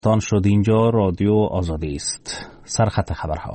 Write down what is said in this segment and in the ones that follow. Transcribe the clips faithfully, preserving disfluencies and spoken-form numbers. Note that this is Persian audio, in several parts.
تان شد. اینجا رادیو آزادی است. سرخط خبرها.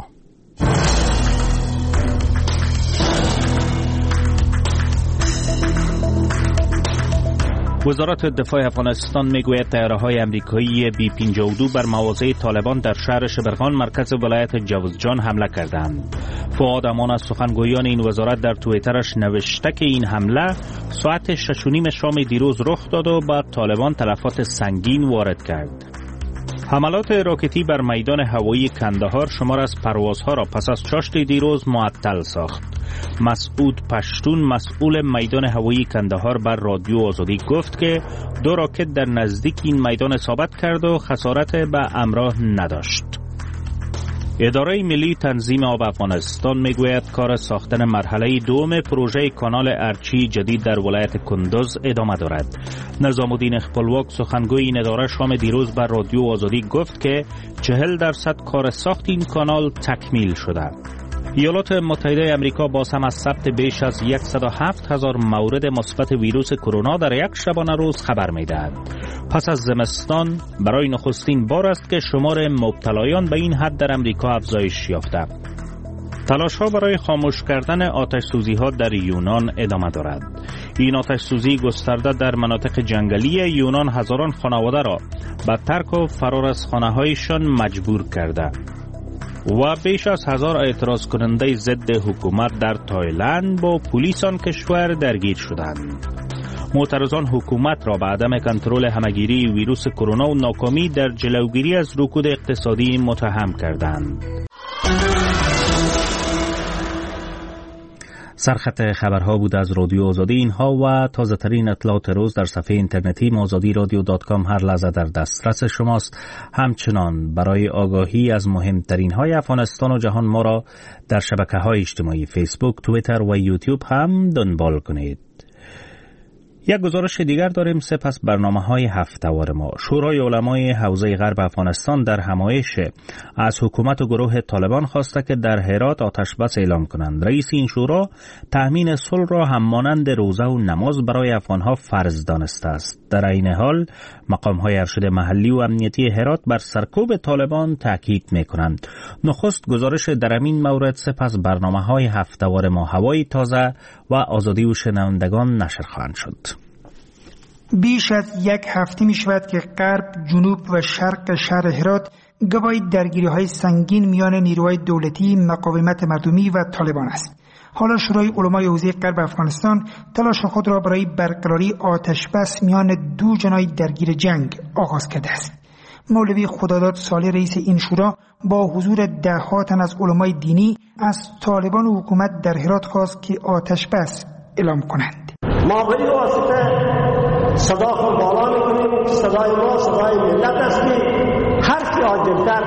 وزارت دفاع افغانستان میگوید طیاره‌های امریکایی بی پنجاه و دو بر مواضع طالبان در شهر شبرغان مرکز ولایت جوزجان حمله کردند. فؤاد امان از سخنگویان این وزارت در توییترش نوشته که این حمله ساعت شش و نیم شام دیروز رخ داد و بر طالبان تلفات سنگین وارد کرد. حملات راکتی بر میدان هوایی کندهار شمار از پروازها را پس از چاشت دیروز معطل ساخت. مسعود پشتون مسئول میدان هوایی کندهار بر رادیو آزادی گفت که دو راکت در نزدیک این میدان اصابت کرد و خسارت به همراه نداشت. اداره ملی تنظیم آب افغانستان میگوید کار ساختن مرحله دوم پروژه کانال ارچی جدید در ولایت کندوز ادامه دارد. نظام الدین خپلواک سخنگوی این اداره شام دیروز بر رادیو آزادی گفت که چهل درصد کار ساخت این کانال تکمیل شده. ایالات متحده آمریکا باز هم از ثبت بیش از صد و هفت هزار مورد مثبت ویروس کرونا در یک شبانه روز خبر می‌دهد. پس از زمستان برای نخستین بار است که شمار مبتلایان به این حد در آمریکا افزایش یافته. تلاش‌ها برای خاموش کردن آتش سوزی‌ها در یونان ادامه دارد. این آتش سوزی گسترده در مناطق جنگلی یونان هزاران خانواده را به ترک و فرار از خانه‌هایشان مجبور کرده و بیش از هزار اعتراض کننده ضد حکومت در تایلند با پلیس آن کشور درگیر شدند. معترضان حکومت را به عدم کنترل همهگیری ویروس کرونا و ناکامی در جلوگیری از رکود اقتصادی متهم کردند. سرخط خبرها بود از رادیو آزادی. اینها و تازه ترین اطلاعات روز در صفحه اینترنتی آزادی رادیو دات کام هر لحظه در دسترس شماست. همچنان برای آگاهی از مهمترین های افغانستان و جهان ما را در شبکه های اجتماعی فیسبوک، توییتر و یوتیوب هم دنبال کنید. یک گزارش دیگر داریم. سپس برنامه‌های هفته‌وار ما. شورای علمای حوزه غرب افغانستان در همایش از حکومت و گروه طالبان خواسته که در هرات آتش بس اعلام کنند. رئیس این شورا تأمین صلح را هم مانند روزه و نماز برای افغانها فرض دانسته است. در این حال مقام‌های ارشد محلی و امنیتی هرات بر سرکوب طالبان تاکید می‌کنند. نخست گزارش در این مورد، سپس برنامه‌های هفته‌وار ما هوای تازه و آزادی و شنوندگان نشر خواهند شد. بیش از یک هفته می شود که غرب، جنوب و شرق شهر هرات گواهی درگیری های سنگین میان نیروهای دولتی، مقاومت مردمی و طالبان است. حالا شورای علمای حوزه غرب افغانستان تلاش خود را برای برقراری آتش بس میان دو جناح درگیر جنگ آغاز کرده است. مولوی خداداد صالح رئیس این شورا با حضور ده ها تن از علمای دینی از طالبان و حکومت در هرات خواست که آتش بس اعلام کنند. ما به این واسطه صدا خود بالا میکنیم که صدای ما صدای ملت است که هر کی عاجلتر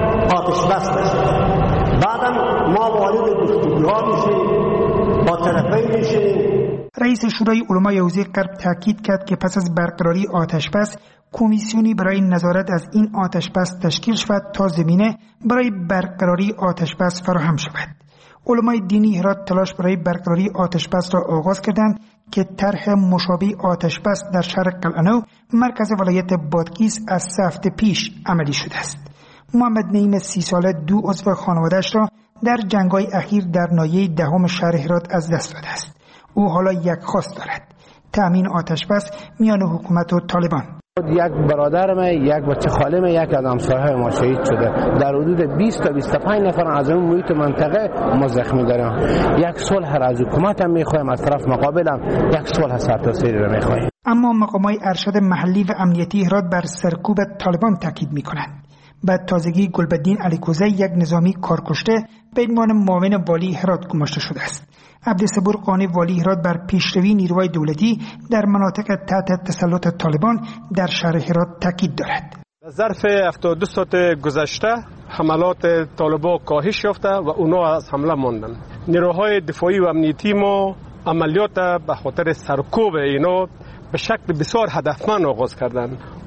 آتش بس بشه. بعدم ما وارد گفتگوها میشیم، با طرفین میشیم. رئیس شورای علمای حوزه غرب تاکید کرد که پس از برقراری آتش بس کمیسیونی برای نظارت از این آتش بس تشکیل شود تا زمینه برای برقراری آتش بس فراهم شود. علمای دینی هرات تلاش برای برقراری آتش بس را آغاز کردند که طرح مشابه آتش بس در شهر قلعه‌نو مرکز ولایت بادغیس از سه هفته پیش عملی شده است. محمد نعیم سی ساله دو عضو خانواده‌اش را در جنگ‌های اخیر در ناحیه دهم شهر هرات از دست داده است. او حالا یک خواست دارد: تأمین آتش بس میان حکومت و طالبان. یک برادرم، یک بچه خالم، یک از همسایه‌های ما شهید شده. در حدود بیست تا بیست و پنج نفر از اون محیط منطقه ما زخمی داریم. یک صلح را از حکومت هم می‌خوایم، از طرف مقابلم یک صلح سرتاسری را می‌خوایم. اما مقامات ارشد محلی و امنیتی هرات بر سرکوب طالبان تاکید می‌کنند. بعد تازگی گلبدین علیکوزی، یک نظامی کارکشته، به عنوان معاون والی هرات گماشته شده است. عبدالصبور قانی والی هرات بر پیشروی نیروهای دولتی در مناطق تحت تسلط طالبان در شهر هرات تاکید دارد. در ظرف هفتاد و دو ساعت گذشته حملات طالبان کاهش یافته و اونا از حمله ماندن. نیروهای دفاعی و امنیتی ما عملیات به خاطر سرکوب اینا به شکل بسیار هدفمند آغاز کردند.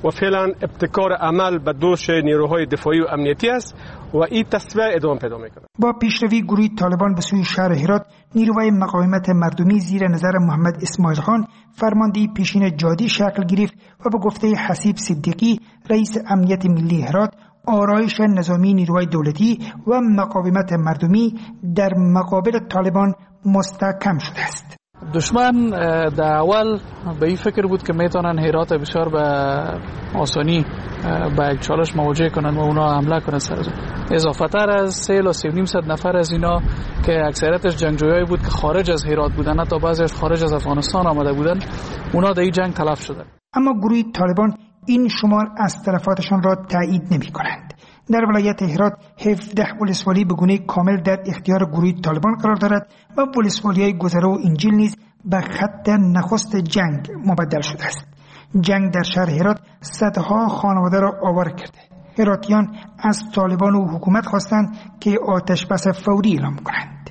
و فعلا ابتکار عمل به دوش نیروهای دفاعی و امنیتی است و این تصویر ادامه پیدا میکنه. با پیشروی گروه طالبان به سوی شهر هرات، نیروهای مقاومت مردمی زیر نظر محمد اسماعیل خان فرمانده پیشین جادی شکل گرفت و به گفته حسیب صدیقی رئیس امنیت ملی هرات، آرایش نظامی نیروهای دولتی و مقاومت مردمی در مقابل طالبان مستحکم شده است. دشمن در اول به این فکر بود که میتونن هرات بسیار به آسانی به یک چالش مواجه کنن و اونا حمله کنن سر از اضافه تر از سه و سه و نیم صد نفر از اینا که اکثریتش جنگجویایی بود که خارج از هرات بودن، حتی بعضیش خارج از افغانستان آمده بودن، اونا در این جنگ تلف شدن. اما گروه طالبان این شمار از تلفاتشان را تایید نمی کنند. در ولایت هرات هفده ولسوالی به گونه کامل در اختیار گروه طالبان قرار دارد و ولسوالی‌های گذره و انجیل نیز به خط نخست جنگ مبدل شده است. جنگ در شهر هرات صدها خانواده را آواره کرده. هراتیان از طالبان و حکومت خواستند که آتش بس فوری اعلام کنند.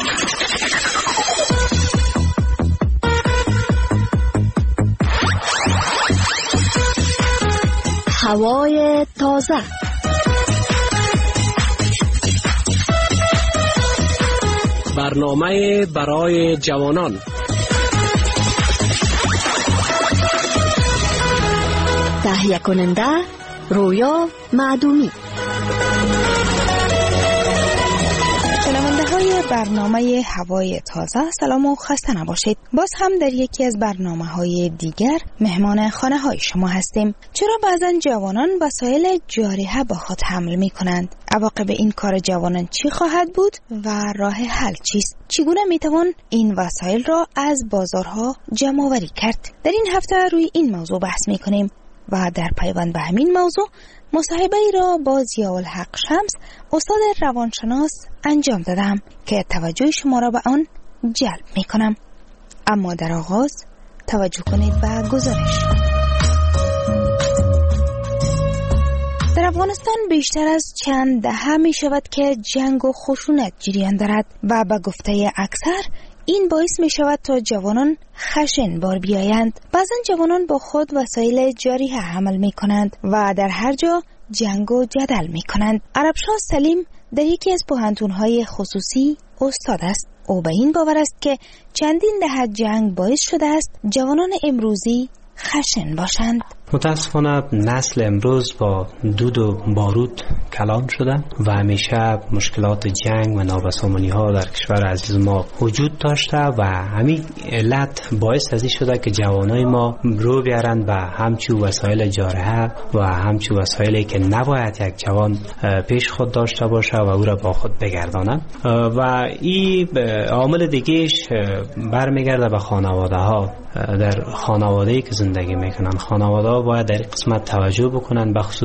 هوای تازه. برنامه برای جوانان. تهیه کننده رویا معدومی. شنونده های برنامه هوای تازه، سلام و خسته نباشید. باز هم در یکی از برنامه های دیگر مهمان خانه های شما هستیم. چرا بعضا جوانان وسایل جارحه با خود حمل می کنند؟ عواقب این کار جوانان چی خواهد بود و راه حل چیست؟ چگونه می توان این وسایل را از بازارها جمع آوری کرد؟ در این هفته روی این موضوع بحث می کنیم و در پیوند به همین موضوع مصاحبه ای را با ضیاءالحق شمس، استاد روانشناس، انجام دادم که توجه شما را به آن جلب می کنم. اما در آغاز توجه کنید به گزارش. در افغانستان بیشتر از چند دهه می شود که جنگ و خشونت جریان دارد و به گفته اکثر این باعث می شود تا جوانان خشن بار بیایند. بعضا جوانان با خود وسایل جارحه حمل می کنند و در هر جا جنگ و جدل می کنند. عربشاه سلیم در یکی از پوهنتون‌های خصوصی استاد است. او به این باور است که چندین دهه جنگ باعث شده است جوانان امروزی خشن باشند. متاسفانه نسل امروز با دود و بارود کلان شده و همیشه مشکلات جنگ و نابسامانی ها در کشور عزیز ما وجود داشته و همین علت باعث از این شده که جوانای ما رو بیارن به همچو وسایل جارحه و همچو وسایلی که نباید یک جوان پیش خود داشته باشه و او را با خود بگردانه. و این عامل دیگهش برمیگرده به خانواده ها. در خانواده‌ای که زندگی میکنن، خانواده ها باید در قسمت توجه بکنن، به خصوص